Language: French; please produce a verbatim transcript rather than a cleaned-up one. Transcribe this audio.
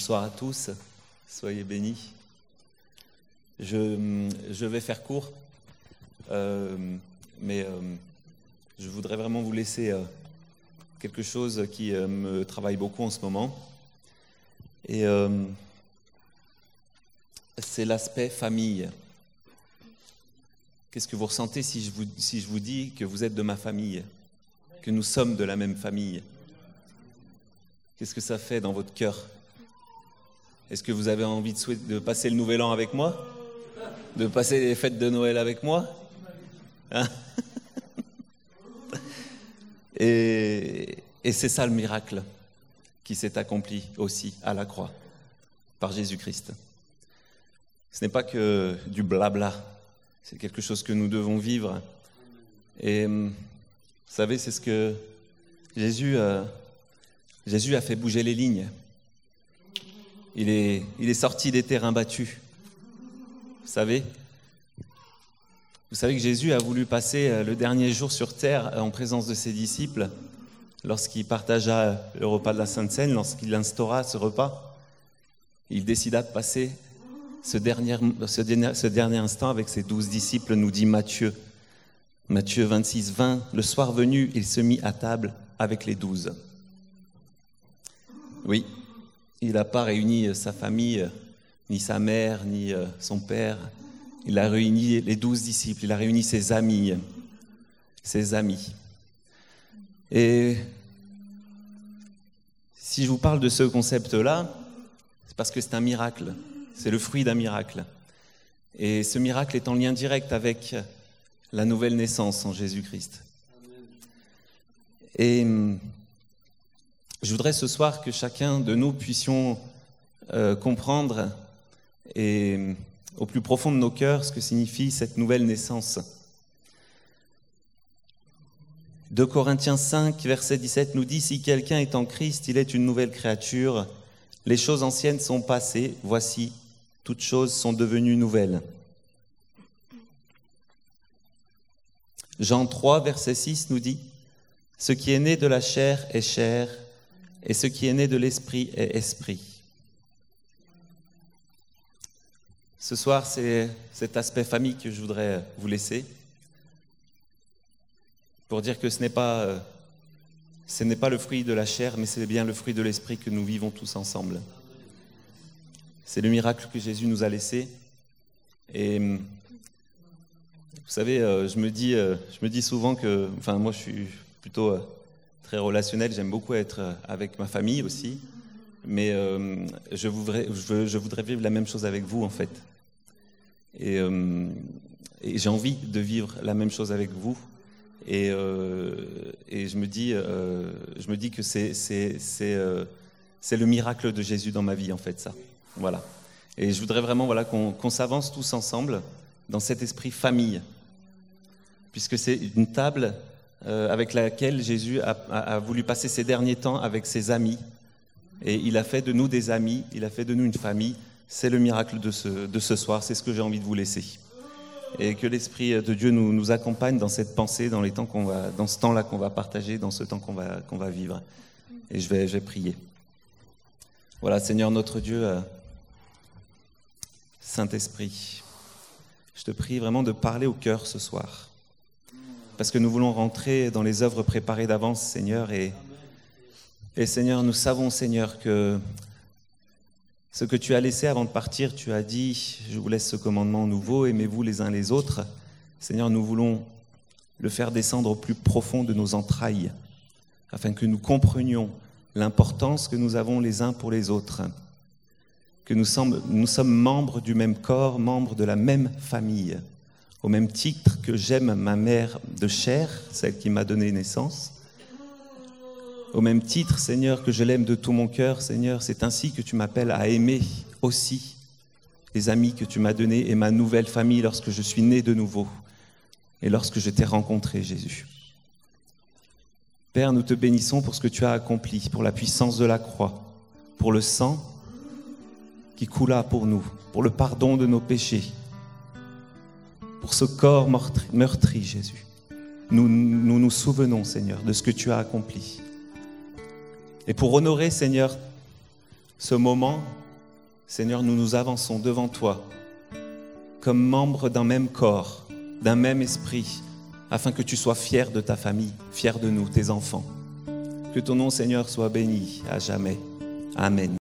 Bonsoir à tous, soyez bénis. Je, je vais faire court, euh, mais euh, je voudrais vraiment vous laisser euh, quelque chose qui euh, me travaille beaucoup en ce moment. Et euh, c'est l'aspect famille. Qu'est-ce que vous ressentez si je vous, si je vous dis que vous êtes de ma famille, que nous sommes de la même famille? Qu'est-ce que ça fait dans votre cœur? Est-ce que vous avez envie de, souhaiter, de passer le Nouvel An avec moi? De passer les fêtes de Noël avec moi? Hein? Et, et c'est ça le miracle qui s'est accompli aussi à la croix par Jésus-Christ. Ce n'est pas que du blabla, c'est quelque chose que nous devons vivre. Et vous savez, c'est ce que Jésus, euh, Jésus a fait bouger les lignes. Il est, il est sorti des terrains battus. Vous savez, vous savez que Jésus a voulu passer le dernier jour sur terre en présence de ses disciples lorsqu'il partagea le repas de la Sainte Seine, lorsqu'il instaura ce repas. Il décida de passer ce dernier, ce dernier, ce dernier instant avec ses douze disciples, nous dit Matthieu. Matthieu vingt-six, vingt, le soir venu, il se mit à table avec les douze. Oui. Il n'a pas réuni sa famille, ni sa mère, ni son père. Il a réuni les douze disciples, il a réuni ses amis, ses amis. Et si je vous parle de ce concept-là, c'est parce que c'est un miracle, c'est le fruit d'un miracle. Et ce miracle est en lien direct avec la nouvelle naissance en Jésus-Christ. Et je voudrais ce soir que chacun de nous puissions euh, comprendre et, au plus profond de nos cœurs ce que signifie cette nouvelle naissance. deux Corinthiens cinq, verset dix-sept nous dit « Si quelqu'un est en Christ, il est une nouvelle créature. Les choses anciennes sont passées, voici, toutes choses sont devenues nouvelles. » Jean trois, verset six nous dit « Ce qui est né de la chair est chair, et ce qui est né de l'esprit est esprit. » Ce soir, c'est cet aspect famille que je voudrais vous laisser pour dire que ce n'est pas, ce n'est pas le fruit de la chair, mais c'est bien le fruit de l'esprit que nous vivons tous ensemble. C'est le miracle que Jésus nous a laissé. Et vous savez, je me dis, je me dis souvent que, enfin moi je suis plutôt très relationnel, j'aime beaucoup être avec ma famille aussi, mais euh, je, voudrais, je, je voudrais vivre la même chose avec vous en fait. Et, euh, et j'ai envie de vivre la même chose avec vous. Et, euh, et je me dis, euh, je me dis que c'est, c'est, c'est, euh, c'est le miracle de Jésus dans ma vie en fait, ça. Voilà. Et je voudrais vraiment voilà, qu'on, qu'on s'avance tous ensemble dans cet esprit famille, puisque c'est une table Euh, avec laquelle Jésus a, a, a voulu passer ses derniers temps avec ses amis. Et il a fait de nous des amis, il a fait de nous une famille. C'est le miracle de ce, de ce soir, c'est ce que j'ai envie de vous laisser. Et que l'Esprit de Dieu nous, nous accompagne dans cette pensée, dans, les temps qu'on va, dans ce temps-là qu'on va partager, dans ce temps qu'on va, qu'on va vivre. Et je vais, je vais prier. Voilà, Seigneur notre Dieu, euh, Saint-Esprit, je te prie vraiment de parler au cœur ce soir. Parce que nous voulons rentrer dans les œuvres préparées d'avance, Seigneur. Et, et Seigneur, nous savons, Seigneur, que ce que tu as laissé avant de partir, tu as dit, je vous laisse ce commandement nouveau, aimez-vous les uns les autres. Seigneur, nous voulons le faire descendre au plus profond de nos entrailles, afin que nous comprenions l'importance que nous avons les uns pour les autres, que nous sommes, nous sommes membres du même corps, membres de la même famille. Au même titre que j'aime ma mère de chair, celle qui m'a donné naissance. Au même titre, Seigneur, que je l'aime de tout mon cœur, Seigneur, c'est ainsi que tu m'appelles à aimer aussi les amis que tu m'as donnés et ma nouvelle famille lorsque je suis né de nouveau et lorsque je t'ai rencontré, Jésus. Père, nous te bénissons pour ce que tu as accompli, pour la puissance de la croix, pour le sang qui coula pour nous, pour le pardon de nos péchés, pour ce corps meurtri, Jésus. Nous, nous nous souvenons, Seigneur, de ce que tu as accompli. Et pour honorer, Seigneur, ce moment, Seigneur, nous nous avançons devant toi comme membres d'un même corps, d'un même esprit, afin que tu sois fier de ta famille, fier de nous, tes enfants. Que ton nom, Seigneur, soit béni à jamais. Amen.